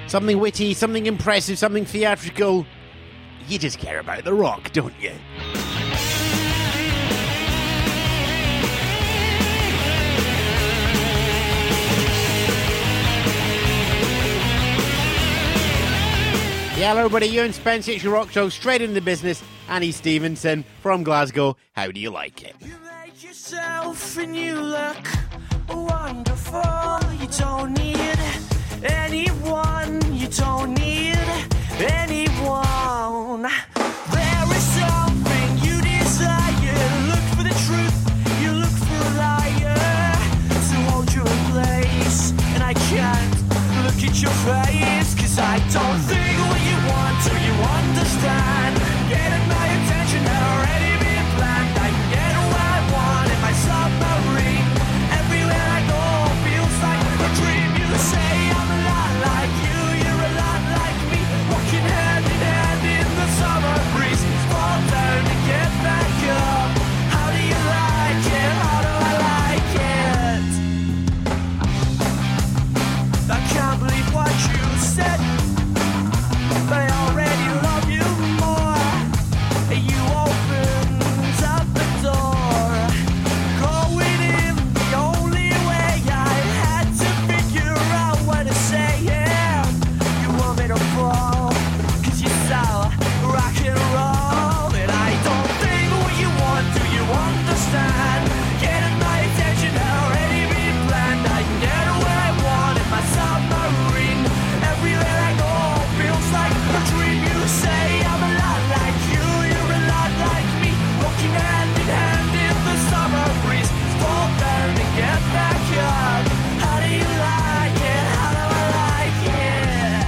Something witty, something impressive, something theatrical. You just care about The Rock, don't you? Yeah, hello everybody, Ewan Spence, it's your rock show, straight into business. Annie Stevenson from Glasgow, how do you like it? You make yourself and you look wonderful. You don't need anyone, you don't need anyone. There is something you desire. Look for the truth, you look for a liar to hold you in place. And I can't look at your face, 'cause I don't think what you want or you understand. Getting my attention had already been planned. I can get what I want in my submarine. Everywhere I go feels like a dream. You say I'm a lot like you, you're a lot like me. Walking hand in hand in the summer breeze. Fall down and get back up. How do you like it? How do I like it? I can't believe what you said. They already love you more. You opened up the door. Going in the only way. I had to figure out what to say. Yeah, you want me to fall, 'cause you saw rock and roll. And I don't think what you want, do you understand? Getting my attention had already been planned. I can get what I want in my submarine. Everywhere I go feels like a dream. You say I'm a lot like you, you're a lot like me. Walking hand in hand in the summer breeze. Fall down and get back up. How do you like it? How do I like it?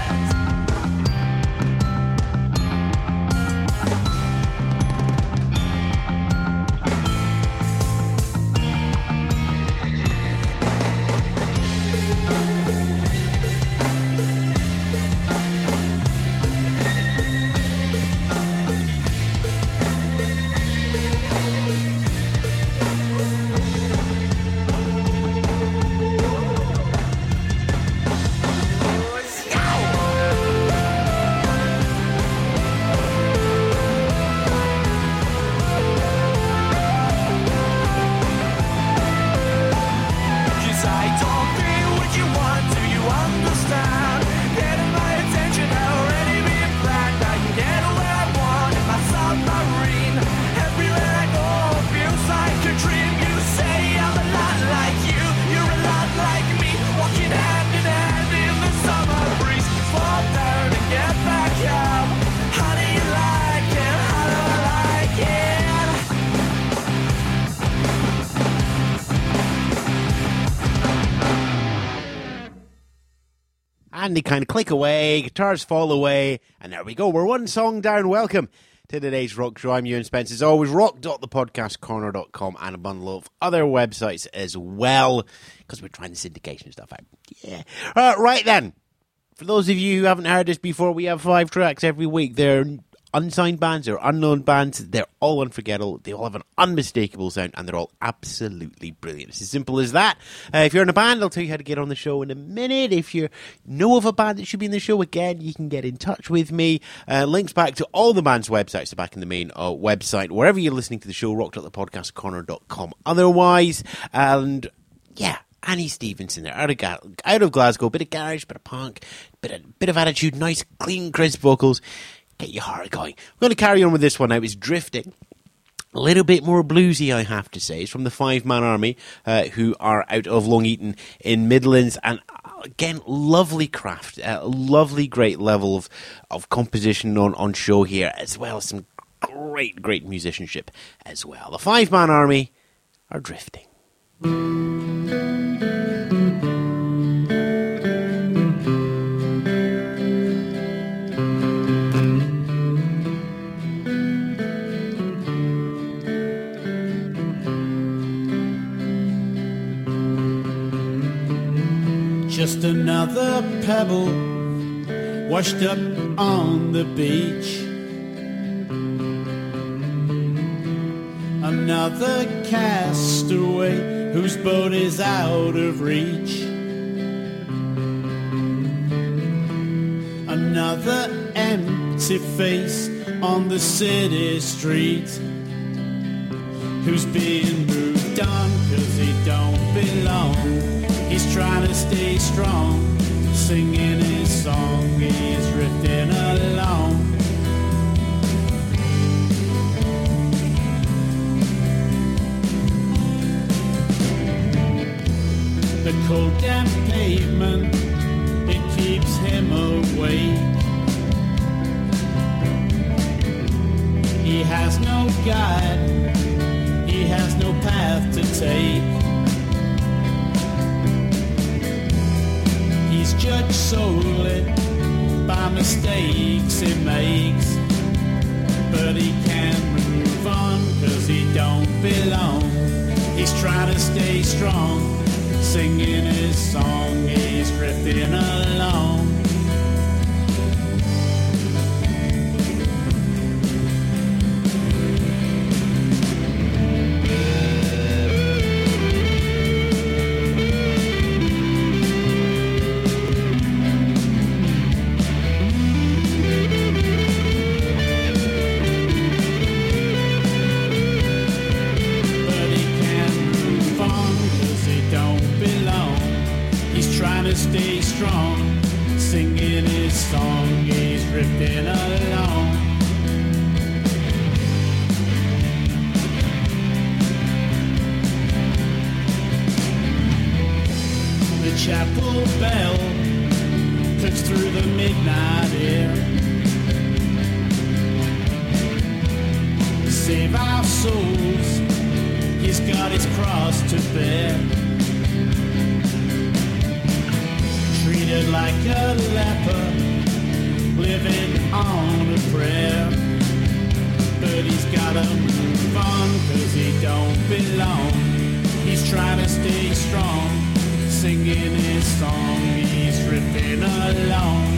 Cause I don't think what you want, do you understand? Getting my attention had already been planned. I can get what I want in my submarine. Everywhere I go feels like a dream. You say I'm a lot like you, you're a lot like me. Walking hand in hand in the summer breeze. Fall down and get back up. How do you like it? How do I like it? And they kind of click away, guitars fall away, and there we go. We're one song down. Welcome to today's rock show. I'm Ewan Spence. As always, rock.thepodcastcorner.com and a bundle of other websites as well, because we're trying the syndication stuff out. Yeah. Right then. For those of you who haven't heard this before, we have 5 tracks every week. They're unsigned bands, they're unknown bands, they're all unforgettable, they all have an unmistakable sound, and they're all absolutely brilliant. It's as simple as that. If you're in a band, I'll tell you how to get on the show in a minute. If you know of a band that should be in the show, again, you can get in touch with me. Links back to all the band's websites are back in the main website, wherever you're listening to the show, rock.thepodcastcorner.com. Otherwise, and yeah, Annie Stevenson there, out of Glasgow, bit of garage, bit of punk, bit of attitude, nice, clean, crisp vocals. Get your heart going. We're going to carry on with this one now. It's Drifting. A little bit more bluesy, I have to say. It's from the Five Man Army, who are out of Long Eaton in Midlands. And again, lovely craft, lovely, great level of composition on show here, as well as some great musicianship as well. The Five Man Army are Drifting. Just another pebble washed up on the beach. Another castaway whose boat is out of reach. pretty face on the city street, who's being moved on cause he don't belong. He's trying to stay strong, singing his song, he's drifting along. The cold damp pavement, it keeps him awake. He has no guide, he has no path to take. He's judged solely by mistakes he makes, but he can't move on cause he don't belong. He's trying to stay strong, singing his song, he's drifting along. Stay strong, singing his song, he's drifting along. The chapel bell clicks through the midnight air. Save our souls, he's got his cross to bear. Treated like a leper, living on a prayer. But he's gotta move on cause he don't belong. He's trying to stay strong, singing his song, he's drifting along.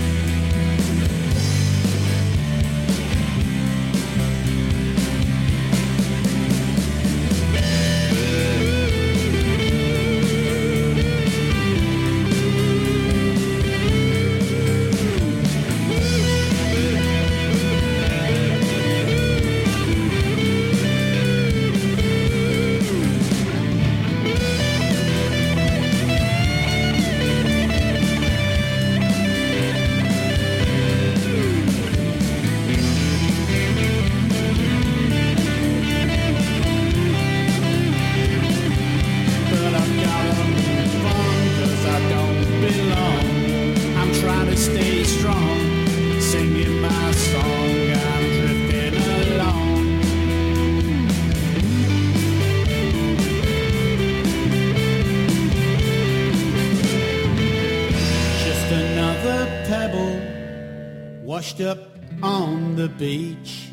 Washed up on the beach.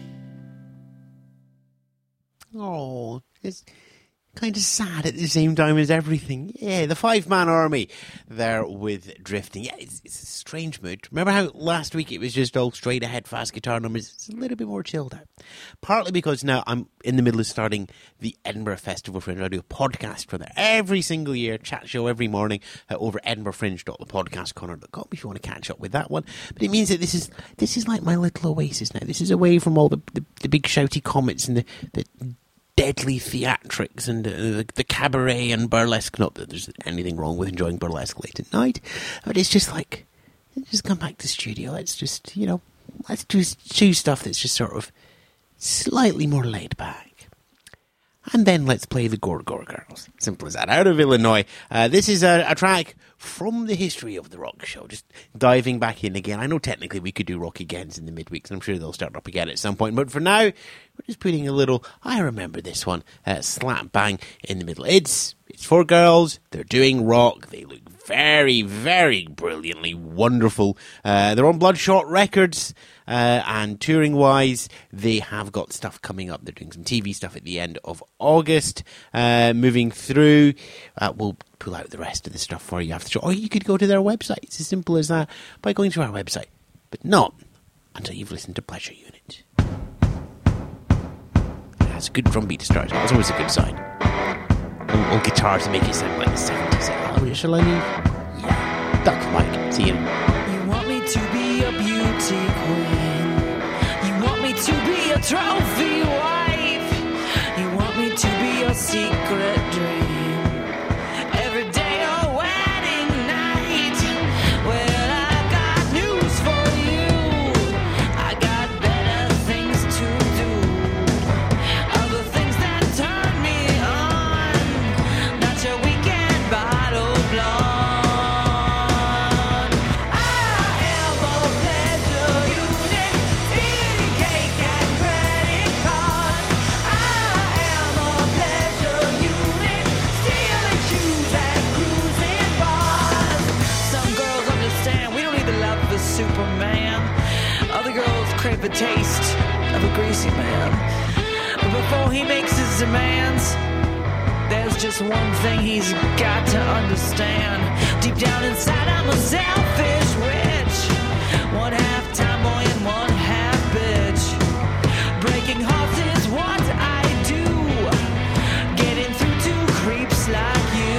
Oh, it's kind of sad at the same time as everything. Yeah, the five-man army there with Drifting. Yeah, it's a strange mood. Remember how last week it was just all straight ahead fast guitar numbers? It's a little bit more chilled out. Partly because now I'm in the middle of starting the Edinburgh Festival Fringe. I do a podcast from there every single year, chat show every morning over edinburghfringe.thepodcastcorner.com if you want to catch up with that one. But it means that this is like my little oasis now. This is away from all the big shouty comments and the deadly theatrics and the cabaret and burlesque. Not that there's anything wrong with enjoying burlesque late at night, but it's just like, just come back to the studio. Let's just, let's just choose stuff that's just sort of slightly more laid back. And then let's play the Gore Gore Girls. Simple as that. Out of Illinois. This is a track from the history of the rock show. Just diving back in again. I know technically we could do Rock Agains in the midweeks, and I'm sure they'll start up again at some point. But for now, we're just putting a little, I remember this one, slap bang in the middle. It's for girls. They're doing rock. They look very, very brilliantly wonderful. They're on Bloodshot Records. And touring-wise, they have got stuff coming up. They're doing some TV stuff at the end of August. Moving through, we'll pull out the rest of the stuff for you after the show. Or you could go to their website. It's as simple as that, by going to our website. But not until you've listened to Pleasure Unit. That's a good drum beat to start. That's always a good sign. Old guitar to make it sound like the 70s. Oh, shall I leave? Yeah. Duck Mike. See you. You want me to be a beauty queen, a trophy wife. You want me to be your secret dream. Every day a wedding night. Well, I got news for you. I got better things to do. Other things that turn me on. Not your weekend bottle blonde. I am a pleasure unit. Eating cake and credit cards. I am a pleasure unit. Stealing shoes and cruising bars. Some girls understand we don't need the love of Superman. Other girls crave the taste of a greasy man. But before he makes his demands, there's just one thing he's got to understand. Deep down inside, I'm a selfish witch. One half tomboy and one half bitch. Breaking hearts is what I do. Getting through to creeps like you.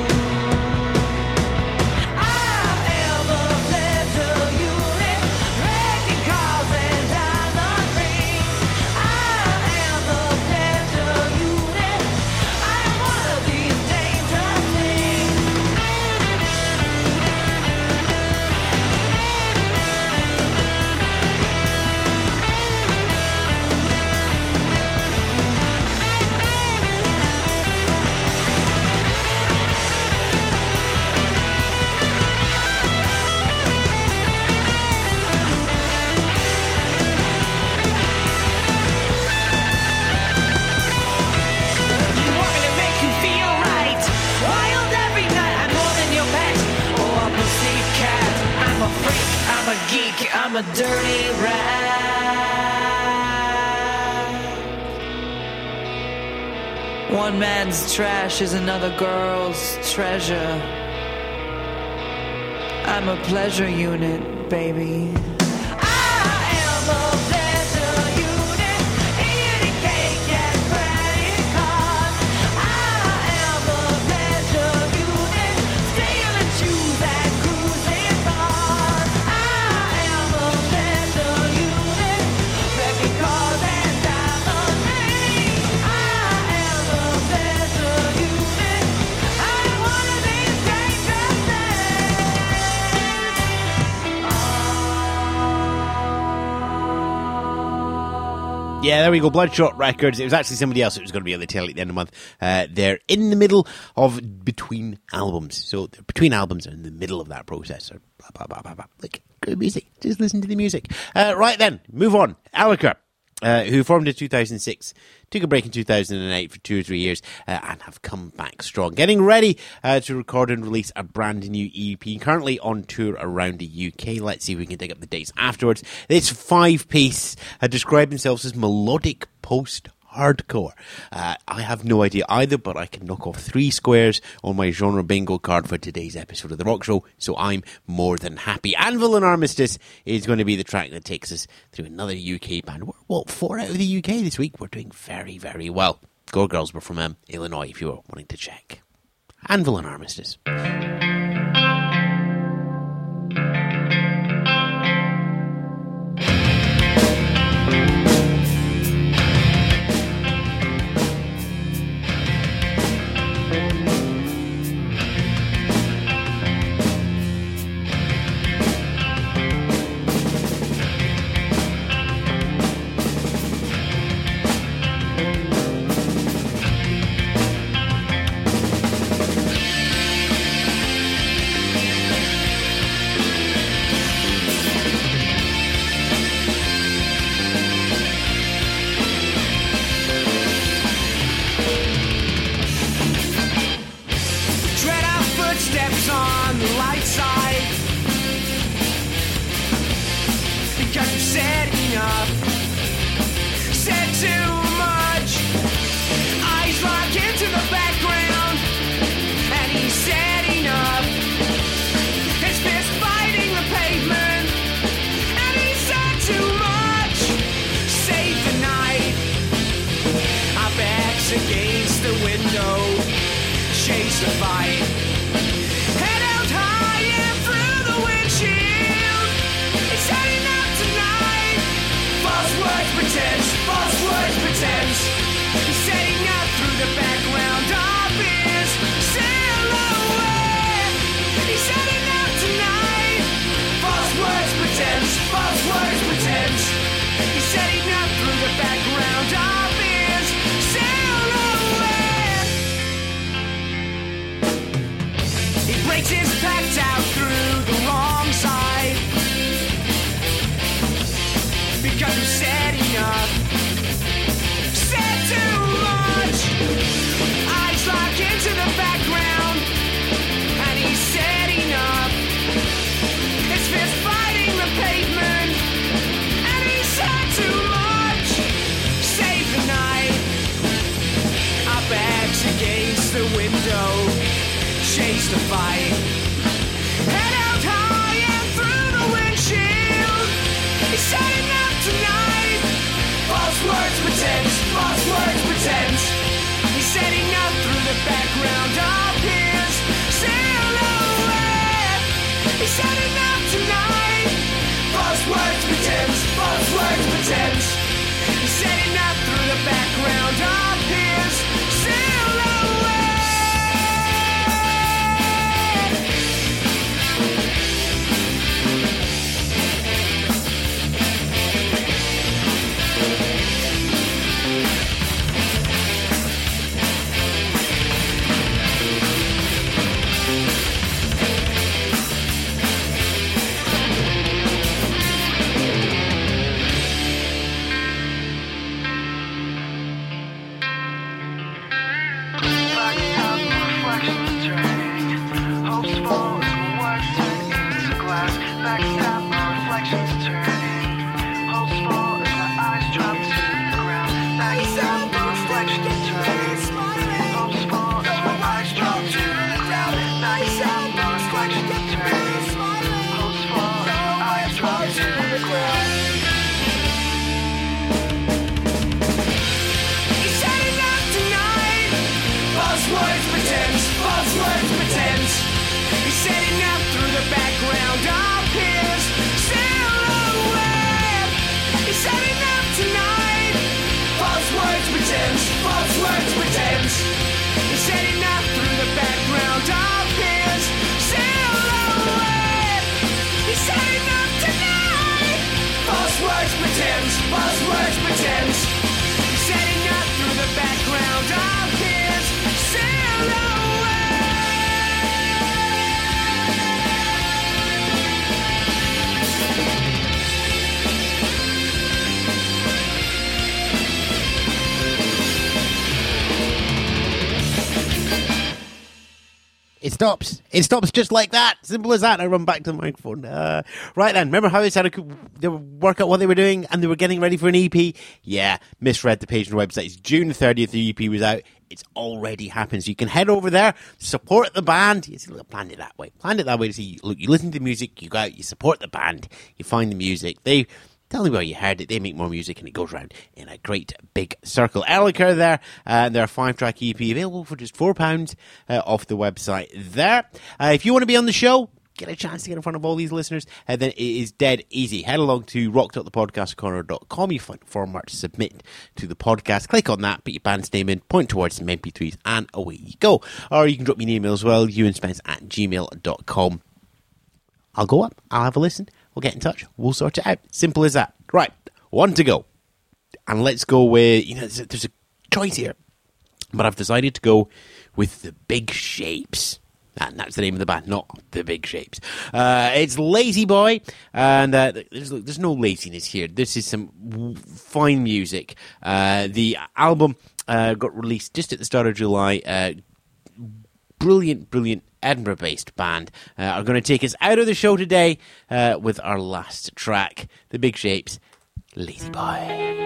I am a pleasure unit. Wrecking cars and diamond rings. I am a pleasure unit. I am one of these dangerous things. You want me to make you feel right. Wild every night. I'm more than your pet or a pussycat. I'm a freak. I'm a geek. I'm a dirty rat. One man's trash is another girl's treasure. I'm a pleasure unit, baby. I am a pleasure unit. Eating cake and credit cards. I am a pleasure unit. Stealing shoes and cruising bars. I am a pleasure unit. Wrecking cars and diamond rings. I am a pleasure unit. I am one of these dangerous Yeah, there we go. Bloodshot Records. It was actually somebody else that was going to be on the tail at the end of the month. They're in the middle of between albums. So they're between albums and in the middle of that process. So blah, blah, blah, blah, blah. Like, good music. Just listen to the music. Right then, move on. Alaka, who formed in 2006, took a break in 2008 for 2 or 3 years, and have come back strong. Getting ready to record and release a brand new EP, currently on tour around the UK. Let's see if we can dig up the dates afterwards. This 5-piece describe themselves as melodic post-hardcore. I have no idea either, but I can knock off 3 squares on my genre bingo card for today's episode of The Rock Show, so I'm more than happy. Anvil and Armistice is going to be the track that takes us through another UK band. We're 4 out of the UK this week. We're doing very, very well. Go Girls were from Illinois, if you were wanting to check. Anvil and Armistice. Tread our footsteps on the light side. Because you've said enough, said too much. Eyes lock into the background, and he said enough. His fist fighting the pavement, and he said too much. Save the night. Our backs against the window. Chase the fight. Head out high and through the windshield. It's heading out tonight. False words, pretense, false window, chase the fight. Head out high and through the windshield. He's setting up tonight. False words pretense, false words pretense. He's setting up through the background of his silhouette. He's setting up tonight. False words pretense, false words pretense. He's setting up through the background of his silhouette. It stops just like that. Simple as that. I run back to the microphone. Right then, remember how they work out what they were doing and they were getting ready for an EP? Yeah, misread the page on the website. It's June the 30th, the EP was out. It's already happened. So you can head over there, support the band. You see, look, planned it that way. Planned it that way to see, look, you listen to the music, you go out, you support the band, you find the music. They tell me where you heard it. They make more music and it goes round in a great big circle. Erlicher there, and their 5-track EP available for just £4 off the website there. If you want to be on the show, get a chance to get in front of all these listeners, then it is dead easy. Head along to rock.thepodcastcorner.com. You find a form where to submit to the podcast. Click on that, put your band's name in, point towards some MP3s, and away you go. Or you can drop me an email as well, ewanspence@gmail.com. I'll go up, I'll have a listen, we'll get in touch, we'll sort it out. Simple as that. Right, one to go. And let's go with, there's a choice here, but I've decided to go with The Big Shapes. And that's the name of the band, not The Big Shapes. It's Lazy Boy, and there's no laziness here. This is some fine music. The album got released just at the start of July. Brilliant Edinburgh-based band are going to take us out of the show today with our last track, The Big Shapes, Lazy Boy.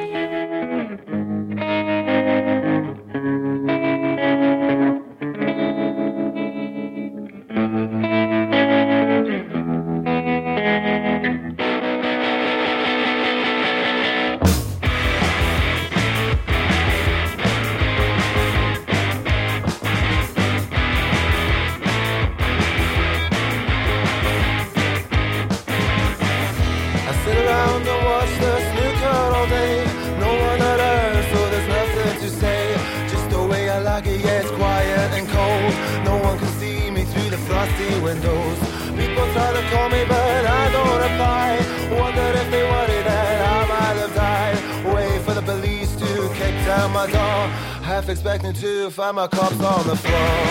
Windows. People try to call me, but I don't reply. Wondered if they worried that I might have died. Wait for the police to kick down my door, half expecting to find my cops on the floor.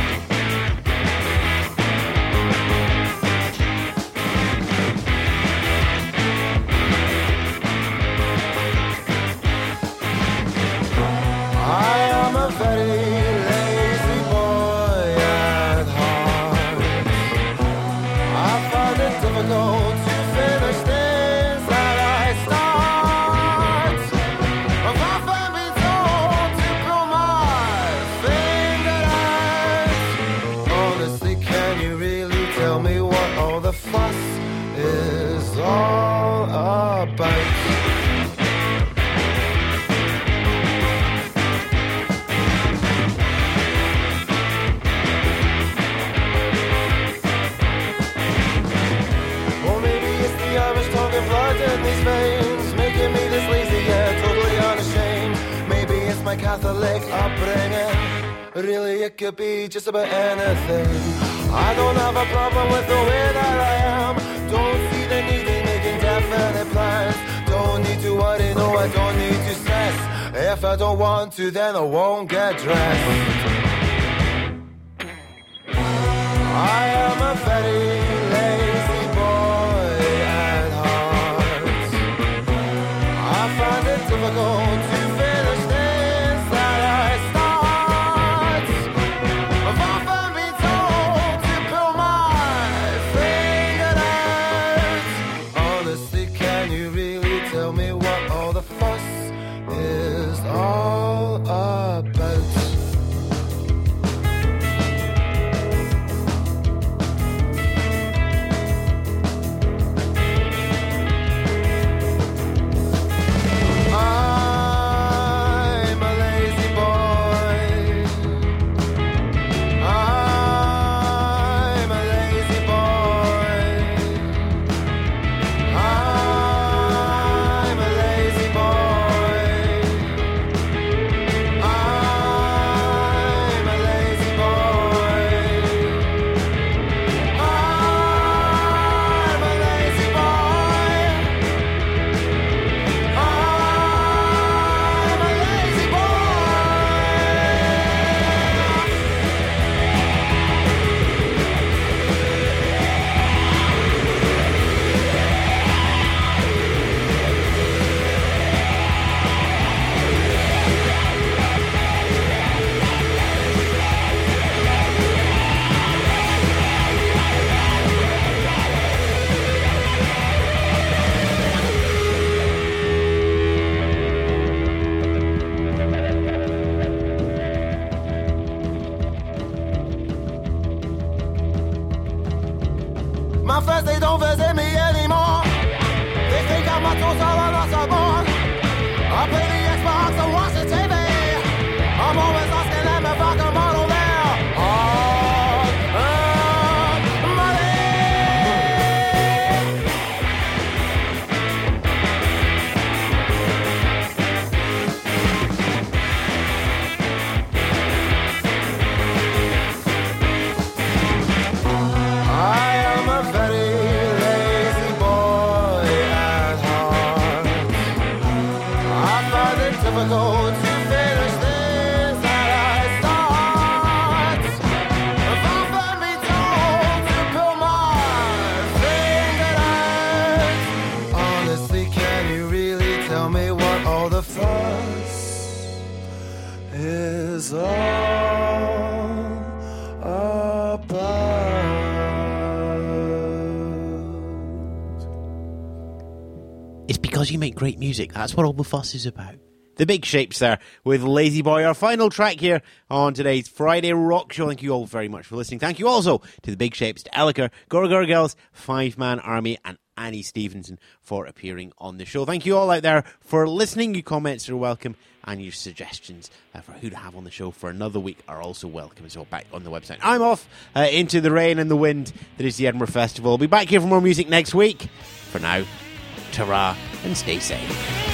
I am a very lazy boy at heart. I find it difficult to finish things that I start. I've often been told to pull my finger out. my Catholic upbringing. Really, it could be just about anything. I don't have a problem with the way that I am. Don't see the need in making definite plans. Don't need to worry, no, I don't need to stress. If I don't want to, then I won't get dressed. I am a very lazy boy at heart. I find it difficult to finish things that I start. I've often been told to pull my finger out. Honestly, can you really tell me what all the fuss is all about? My friends, they don't visit me anymore. They think I'm a toast all lost a born. I play the Xbox and watch the TV. I'm always asking them if I can model there. Difficult to finish things that I start. If I've been told to pull my finger out. Honestly, can you really tell me what all the fuss is all about? It's because you make great music. That's what all the fuss is about. The Big Shapes there with Lazy Boy, our final track here on today's Friday Rock Show. Thank you all very much for listening. Thank you also to the Big Shapes, to Elliker, Gora Girls, Five Man Army, and Annie Stevenson for appearing on the show. Thank you all out there for listening. Your comments are welcome, and your suggestions for who to have on the show for another week are also welcome as well back on the website. I'm off into the rain and the wind that is the Edinburgh Festival. I'll be back here for more music next week. For now, ta-ra and stay safe.